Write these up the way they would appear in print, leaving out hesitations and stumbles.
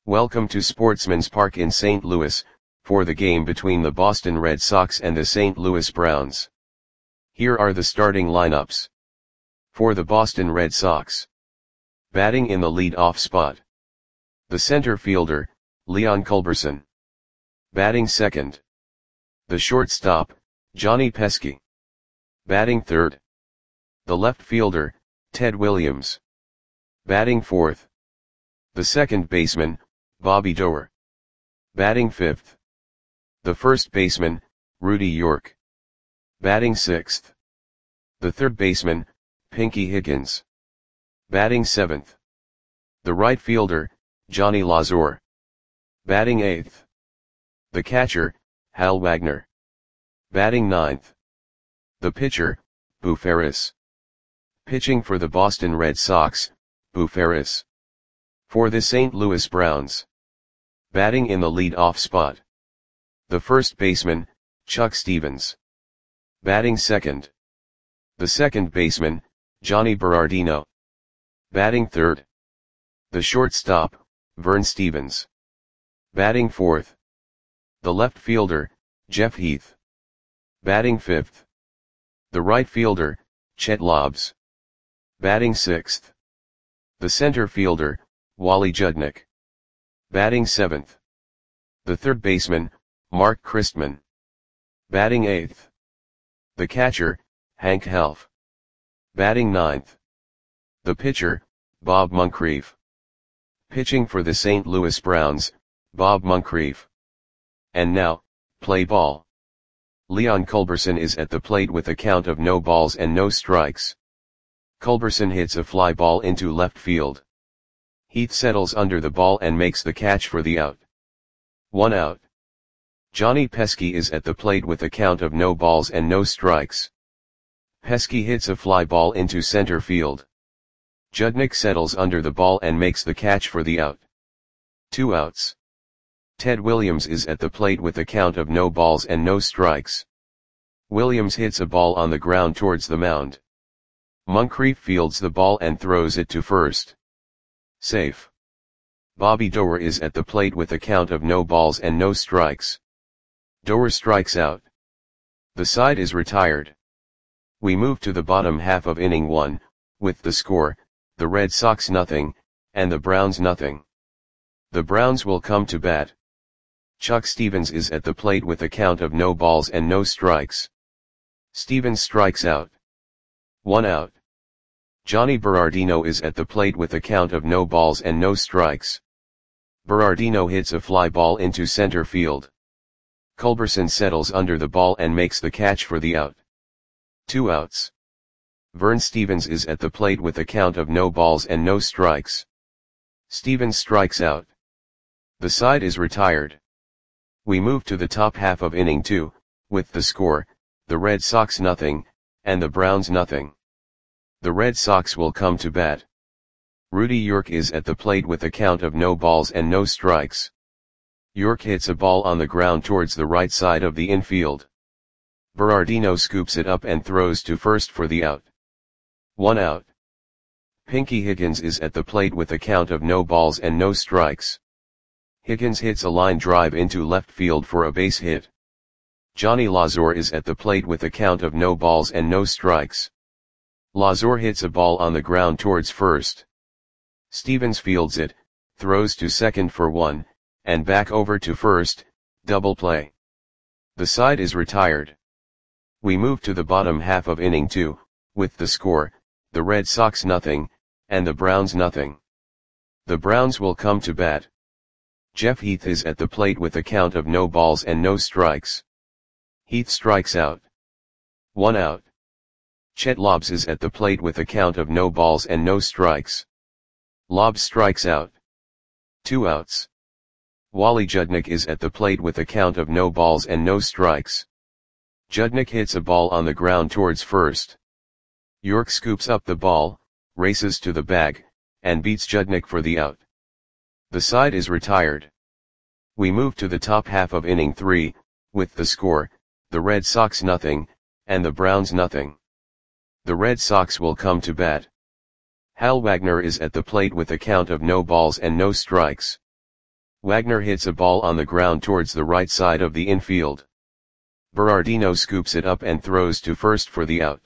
Welcome to Sportsman's Park in St. Louis, for the game between the Boston Red Sox and the St. Louis Browns. Here are the starting lineups. For the Boston Red Sox. Batting in the lead-off spot. The center fielder, Leon Culberson. Batting second. The shortstop, Johnny Pesky. Batting third. The left fielder, Ted Williams. Batting fourth. The second baseman, Bobby Doerr. Batting fifth. The first baseman, Rudy York. Batting sixth. The third baseman, Pinky Higgins. Batting seventh. The right fielder, Johnny Lazor. Batting eighth. The catcher, Hal Wagner. Batting ninth. The pitcher, Boo Ferriss. Pitching for the Boston Red Sox, Boo Ferriss. For the St. Louis Browns. Batting in the lead-off spot. The first baseman, Chuck Stevens. Batting second. The second baseman, Johnny Berardino. Batting third. The shortstop, Vern Stephens. Batting fourth. The left fielder, Jeff Heath. Batting fifth. The right fielder, Chet Lobbs. Batting sixth. The center fielder, Wally Judnick. Batting seventh. The third baseman, Mark Christman. Batting eighth. The catcher, Hank Helf. Batting ninth. The pitcher, Bob Moncrief. Pitching for the St. Louis Browns, Bob Moncrief. And now, play ball. Leon Culberson is at the plate with a count of no balls and no strikes. Culberson hits a fly ball into left field. Heath settles under the ball and makes the catch for the out. 1 out. Johnny Pesky is at the plate with a count of no balls and no strikes. Pesky hits a fly ball into center field. Judnick settles under the ball and makes the catch for the out. 2 outs. Ted Williams is at the plate with a count of no balls and no strikes. Williams hits a ball on the ground towards the mound. Moncrief fields the ball and throws it to first. Safe. Bobby Doerr is at the plate with a count of no balls and no strikes. Doerr strikes out. The side is retired. We move to the bottom half of inning 1, with the score, the Red Sox nothing, and the Browns nothing. The Browns will come to bat. Chuck Stevens is at the plate with a count of no balls and no strikes. Stevens strikes out. 1 out. Johnny Berardino is at the plate with a count of no balls and no strikes. Berardino hits a fly ball into center field. Culberson settles under the ball and makes the catch for the out. 2 outs. Vern Stephens is at the plate with a count of no balls and no strikes. Stephens strikes out. The side is retired. We move to the top half of inning 2, with the score, the Red Sox nothing, and the Browns nothing. The Red Sox will come to bat. Rudy York is at the plate with a count of no balls and no strikes. York hits a ball on the ground towards the right side of the infield. Berardino scoops it up and throws to first for the out. 1 out. Pinky Higgins is at the plate with a count of no balls and no strikes. Higgins hits a line drive into left field for a base hit. Johnny Lazor is at the plate with a count of no balls and no strikes. Lazor hits a ball on the ground towards first. Stevens fields it, throws to second for 1, and back over to first, double play. The side is retired. We move to the bottom half of inning 2, with the score, the Red Sox nothing, and the Browns nothing. The Browns will come to bat. Jeff Heath is at the plate with a count of no balls and no strikes. Heath strikes out. 1 out. Chet Lobbs is at the plate with a count of no balls and no strikes. Lobbs strikes out. 2 outs. Wally Judnick is at the plate with a count of no balls and no strikes. Judnick hits a ball on the ground towards first. York scoops up the ball, races to the bag, and beats Judnick for the out. The side is retired. We move to the top half of inning 3, with the score, the Red Sox nothing, and the Browns nothing. The Red Sox will come to bat. Hal Wagner is at the plate with a count of no balls and no strikes. Wagner hits a ball on the ground towards the right side of the infield. Berardino scoops it up and throws to first for the out.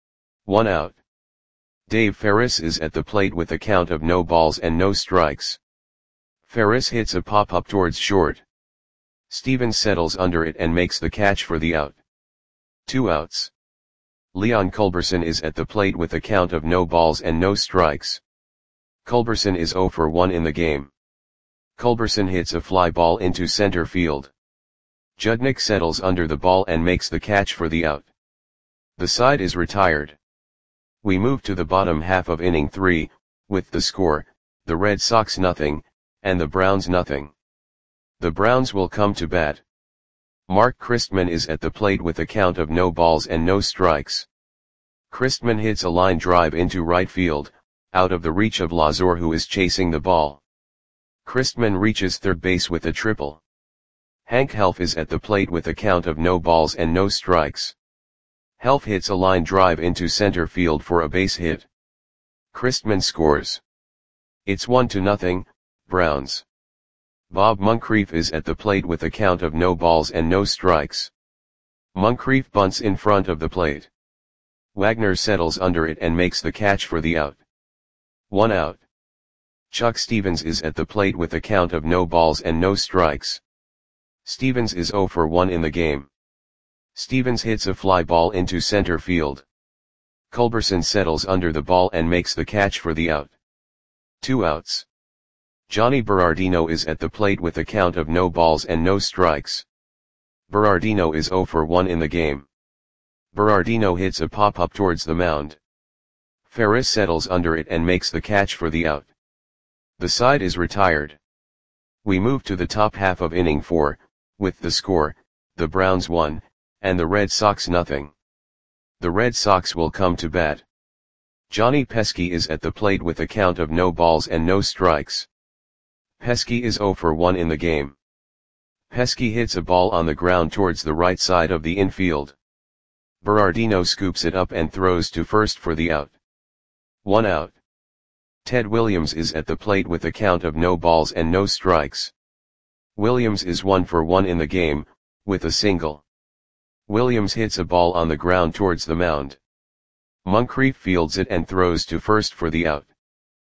1 out. Dave Ferris is at the plate with a count of no balls and no strikes. Ferris hits a pop-up towards short. Stevens settles under it and makes the catch for the out. 2 outs. Leon Culberson is at the plate with a count of no balls and no strikes. Culberson is 0 for 1 in the game. Culberson hits a fly ball into center field. Judnick settles under the ball and makes the catch for the out. The side is retired. We move to the bottom half of inning 3, with the score, the Red Sox nothing, and the Browns nothing. The Browns will come to bat. Mark Christman is at the plate with a count of no balls and no strikes. Christman hits a line drive into right field, out of the reach of Lazor, who is chasing the ball. Christman reaches third base with a triple. Hank Helf is at the plate with a count of no balls and no strikes. Helf hits a line drive into center field for a base hit. Christman scores. It's 1-0, Browns. Bob Moncrief is at the plate with a count of no balls and no strikes. Moncrief bunts in front of the plate. Wagner settles under it and makes the catch for the out. 1 out. Chuck Stevens is at the plate with a count of no balls and no strikes. Stevens is 0 for 1 in the game. Stevens hits a fly ball into center field. Culberson settles under the ball and makes the catch for the out. 2 outs. Johnny Berardino is at the plate with a count of no balls and no strikes. Berardino is 0 for 1 in the game. Berardino hits a pop-up towards the mound. Ferris settles under it and makes the catch for the out. The side is retired. We move to the top half of inning 4, with the score, the Browns 1, and the Red Sox nothing. The Red Sox will come to bat. Johnny Pesky is at the plate with a count of no balls and no strikes. Pesky is 0 for 1 in the game. Pesky hits a ball on the ground towards the right side of the infield. Berardino scoops it up and throws to first for the out. 1 out. Ted Williams is at the plate with a count of no balls and no strikes. Williams is 1 for 1 in the game, with a single. Williams hits a ball on the ground towards the mound. Moncrief fields it and throws to first for the out.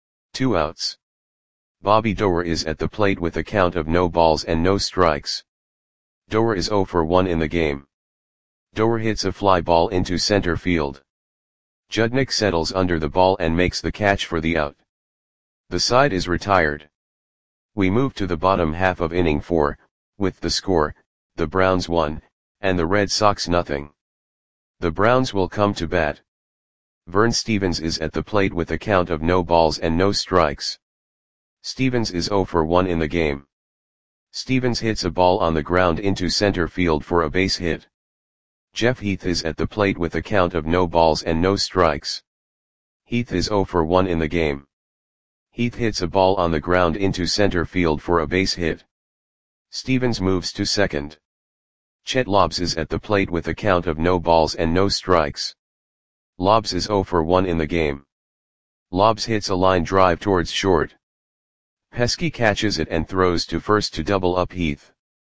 2 outs. Bobby Doerr is at the plate with a count of no balls and no strikes. Doerr is 0 for 1 in the game. Doerr hits a fly ball into center field. Judnick settles under the ball and makes the catch for the out. The side is retired. We move to the bottom half of inning 4, with the score, the Browns 1, and the Red Sox nothing. The Browns will come to bat. Vern Stevens is at the plate with a count of no balls and no strikes. Stevens is 0 for 1 in the game. Stevens hits a ball on the ground into center field for a base hit. Jeff Heath is at the plate with a count of no balls and no strikes. Heath is 0 for 1 in the game. Heath hits a ball on the ground into center field for a base hit. Stevens moves to second. Chet Lobbs is at the plate with a count of no balls and no strikes. Lobbs is 0 for 1 in the game. Lobbs hits a line drive towards short. Pesky catches it and throws to first to double up Heath.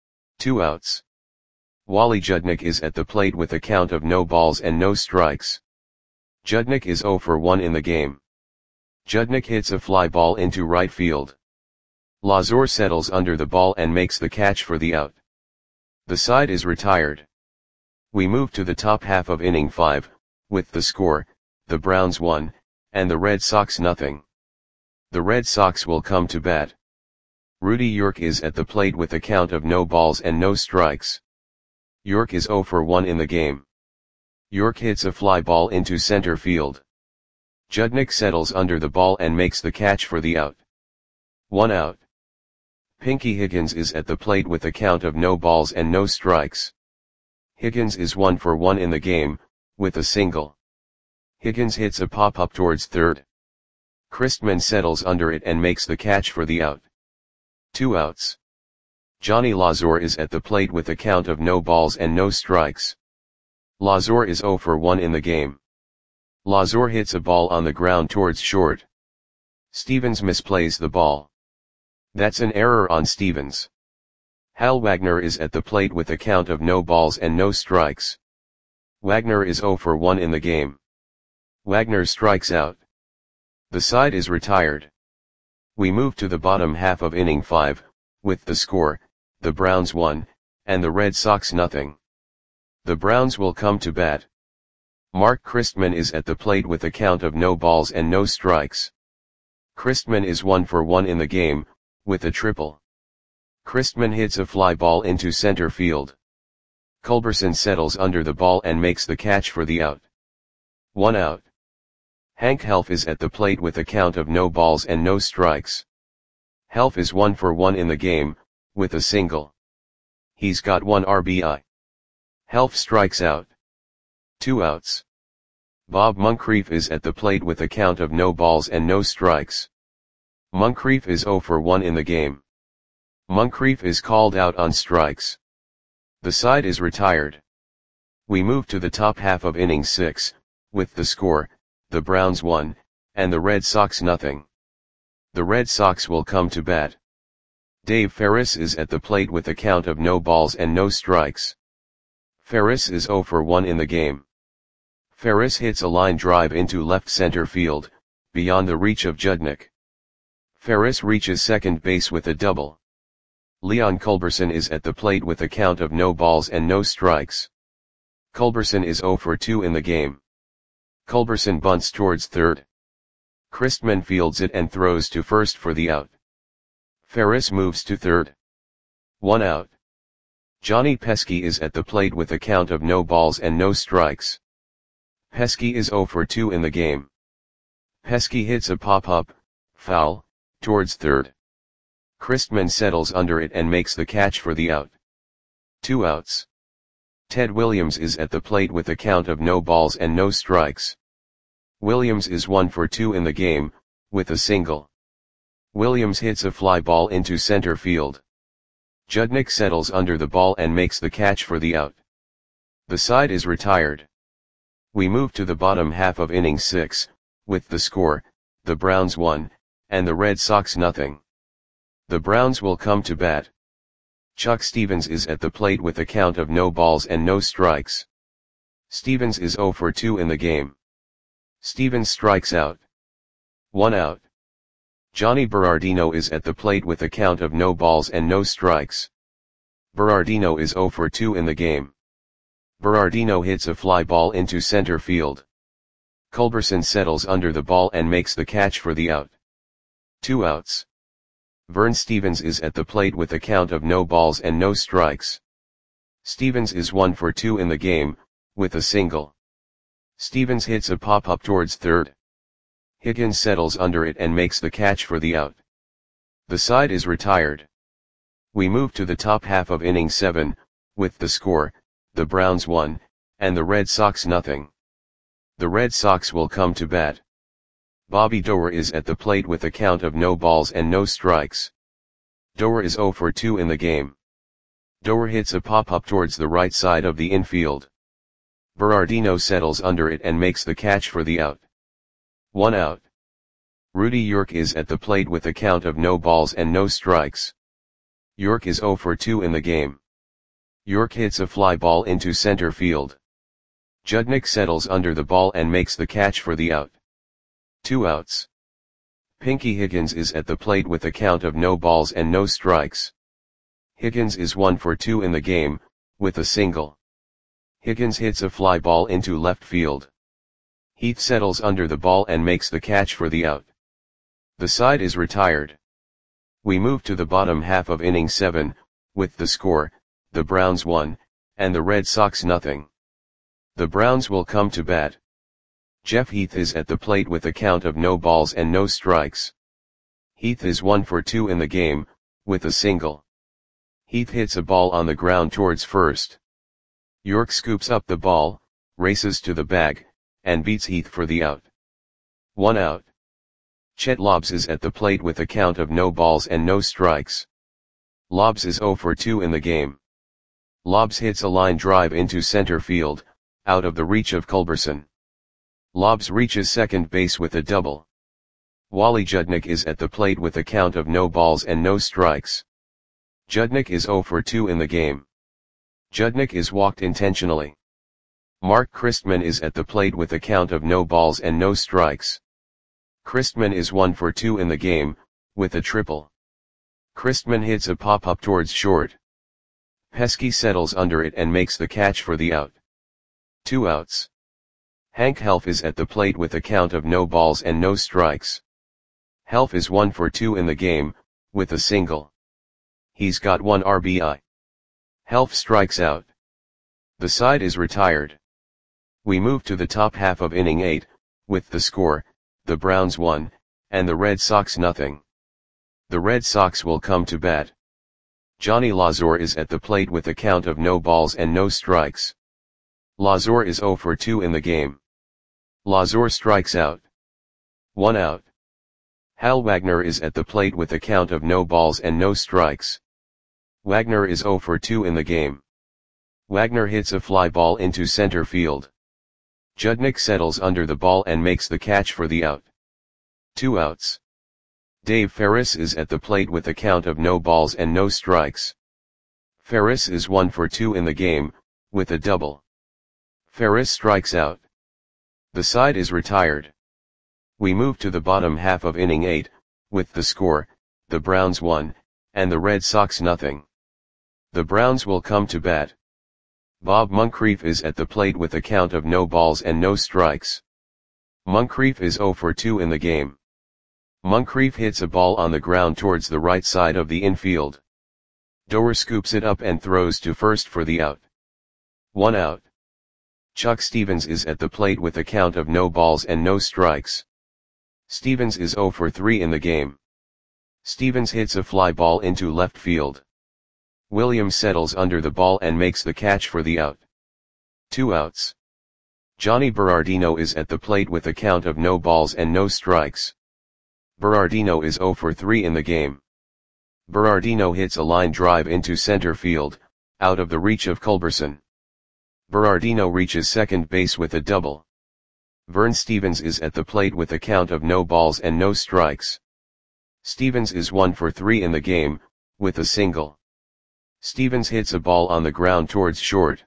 2 outs. Wally Judnick is at the plate with a count of no balls and no strikes. Judnick is 0 for 1 in the game. Judnick hits a fly ball into right field. Lazor settles under the ball and makes the catch for the out. The side is retired. We move to the top half of inning 5, with the score, the Browns 1, and the Red Sox nothing. The Red Sox will come to bat. Rudy York is at the plate with a count of no balls and no strikes. York is 0 for 1 in the game. York hits a fly ball into center field. Judnick settles under the ball and makes the catch for the out. 1 out. Pinky Higgins is at the plate with a count of no balls and no strikes. Higgins is 1 for 1 in the game, with a single. Higgins hits a pop-up towards third. Christman settles under it and makes the catch for the out. 2 outs. Johnny Lazor is at the plate with a count of no balls and no strikes. Lazor is 0 for 1 in the game. Lazor hits a ball on the ground towards short. Stevens misplays the ball. That's an error on Stevens. Hal Wagner is at the plate with a count of no balls and no strikes. Wagner is 0 for 1 in the game. Wagner strikes out. The side is retired. We move to the bottom half of inning 5, with the score, the Browns 1, and the Red Sox nothing. The Browns will come to bat. Mark Christman is at the plate with a count of no balls and no strikes. Christman is 1 for 1 in the game, with a triple. Christman hits a fly ball into center field. Culberson settles under the ball and makes the catch for the out. 1 out. Hank Helf is at the plate with a count of no balls and no strikes. Helf is 1 for 1 in the game, with a single. He's got 1 RBI. Helf strikes out. 2 outs. Bob Moncrief is at the plate with a count of no balls and no strikes. Moncrief is 0 for 1 in the game. Moncrief is called out on strikes. The side is retired. We move to the top half of inning 6, with the score, the Browns 1, and the Red Sox nothing. The Red Sox will come to bat. Dave Ferris is at the plate with a count of no balls and no strikes. Ferris is 0 for 1 in the game. Ferris hits a line drive into left center field, beyond the reach of Judnick. Ferris reaches second base with a double. Leon Culberson is at the plate with a count of no balls and no strikes. Culberson is 0 for 2 in the game. Culberson bunts towards third. Christman fields it and throws to first for the out. Ferris moves to third. 1 out. Johnny Pesky is at the plate with a count of no balls and no strikes. Pesky is 0 for 2 in the game. Pesky hits a pop-up, foul, towards third. Christman settles under it and makes the catch for the out. 2 outs. Ted Williams is at the plate with a count of no balls and no strikes. Williams is 1 for 2 in the game, with a single. Williams hits a fly ball into center field. Judnick settles under the ball and makes the catch for the out. The side is retired. We move to the bottom half of inning 6, with the score, the Browns 1, and the Red Sox nothing. The Browns will come to bat. Chuck Stevens is at the plate with a count of no balls and no strikes. Stevens is 0 for 2 in the game. Stevens strikes out. 1 out. Johnny Berardino is at the plate with a count of no balls and no strikes. Berardino is 0 for 2 in the game. Berardino hits a fly ball into center field. Culberson settles under the ball and makes the catch for the out. 2 outs. Vern Stevens is at the plate with a count of no balls and no strikes. Stevens is 1 for 2 in the game, with a single. Stevens hits a pop-up towards third. Higgins settles under it and makes the catch for the out. The side is retired. We move to the top half of inning 7, with the score, the Browns 1, and the Red Sox nothing. The Red Sox will come to bat. Bobby Doerr is at the plate with a count of no balls and no strikes. Doerr is 0 for 2 in the game. Doerr hits a pop-up towards the right side of the infield. Berardino settles under it and makes the catch for the out. 1 out. Rudy York is at the plate with a count of no balls and no strikes. York is 0 for 2 in the game. York hits a fly ball into center field. Judnick settles under the ball and makes the catch for the out. 2 outs. Pinky Higgins is at the plate with a count of no balls and no strikes. Higgins is 1 for 2 in the game, with a single. Higgins hits a fly ball into left field. Heath settles under the ball and makes the catch for the out. The side is retired. We move to the bottom half of inning 7, with the score, the Browns 1, and the Red Sox nothing. The Browns will come to bat. Jeff Heath is at the plate with a count of no balls and no strikes. Heath is 1 for 2 in the game, with a single. Heath hits a ball on the ground towards first. York scoops up the ball, races to the bag, and beats Heath for the out. 1 out. Chet Lobbs is at the plate with a count of no balls and no strikes. Lobbs is 0 for 2 in the game. Lobbs hits a line drive into center field, out of the reach of Culberson. Lobbs reaches second base with a double. Wally Judnick is at the plate with a count of no balls and no strikes. Judnick is 0 for 2 in the game. Judnick is walked intentionally. Mark Christman is at the plate with a count of no balls and no strikes. Christman is 1 for 2 in the game, with a triple. Christman hits a pop-up towards short. Pesky settles under it and makes the catch for the out. 2 outs. Hank Helf is at the plate with a count of no balls and no strikes. Helf is 1 for 2 in the game, with a single. He's got 1 RBI. Helf strikes out. The side is retired. We move to the top half of inning 8, with the score, the Browns 1, and the Red Sox nothing. The Red Sox will come to bat. Johnny Lazor is at the plate with a count of no balls and no strikes. Lazor is 0 for 2 in the game. Lazor strikes out. 1 out. Hal Wagner is at the plate with a count of no balls and no strikes. Wagner is 0 for 2 in the game. Wagner hits a fly ball into center field. Judnick settles under the ball and makes the catch for the out. 2 outs. Dave Ferris is at the plate with a count of no balls and no strikes. Ferris is 1 for 2 in the game, with a double. Ferris strikes out. The side is retired. We move to the bottom half of inning 8, with the score, the Browns 1, and the Red Sox nothing. The Browns will come to bat. Bob Moncrief is at the plate with a count of no balls and no strikes. Moncrief is 0 for 2 in the game. Moncrief hits a ball on the ground towards the right side of the infield. Doer scoops it up and throws to first for the out. 1 out. Chuck Stevens is at the plate with a count of no balls and no strikes. Stevens is 0 for 3 in the game. Stevens hits a fly ball into left field. Williams settles under the ball and makes the catch for the out. 2 outs. Johnny Berardino is at the plate with a count of no balls and no strikes. Berardino is 0 for 3 in the game. Berardino hits a line drive into center field, out of the reach of Culberson. Berardino reaches second base with a double. Vern Stevens is at the plate with a count of no balls and no strikes. Stevens is 1 for 3 in the game, with a single. Stevens hits a ball on the ground towards short.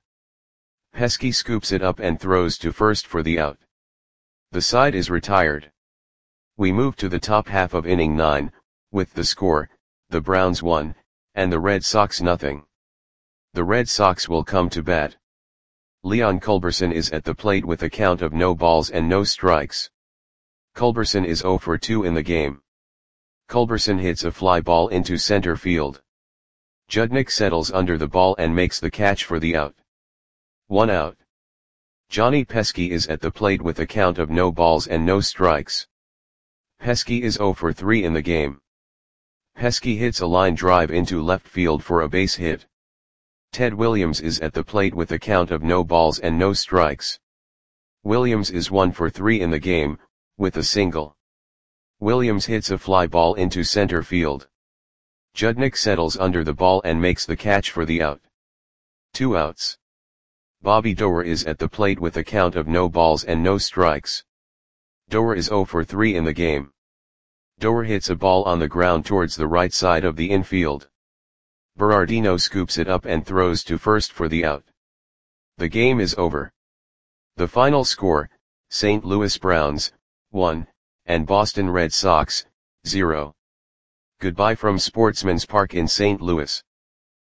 Pesky scoops it up and throws to first for the out. The side is retired. We move to the top half of inning 9, with the score, the Browns 1, and the Red Sox nothing. The Red Sox will come to bat. Leon Culberson is at the plate with a count of no balls and no strikes. Culberson is 0 for 2 in the game. Culberson hits a fly ball into center field. Judnick settles under the ball and makes the catch for the out. 1 out. Johnny Pesky is at the plate with a count of no balls and no strikes. Pesky is 0 for 3 in the game. Pesky hits a line drive into left field for a base hit. Ted Williams is at the plate with a count of no balls and no strikes. Williams is 1 for 3 in the game, with a single. Williams hits a fly ball into center field. Judnick settles under the ball and makes the catch for the out. 2 outs. Bobby Doer is at the plate with a count of no balls and no strikes. Doer is 0 for 3 in the game. Doer hits a ball on the ground towards the right side of the infield. Berardino scoops it up and throws to first for the out. The game is over. The final score, St. Louis Browns, 1, and Boston Red Sox, 0. Goodbye from Sportsman's Park in St. Louis.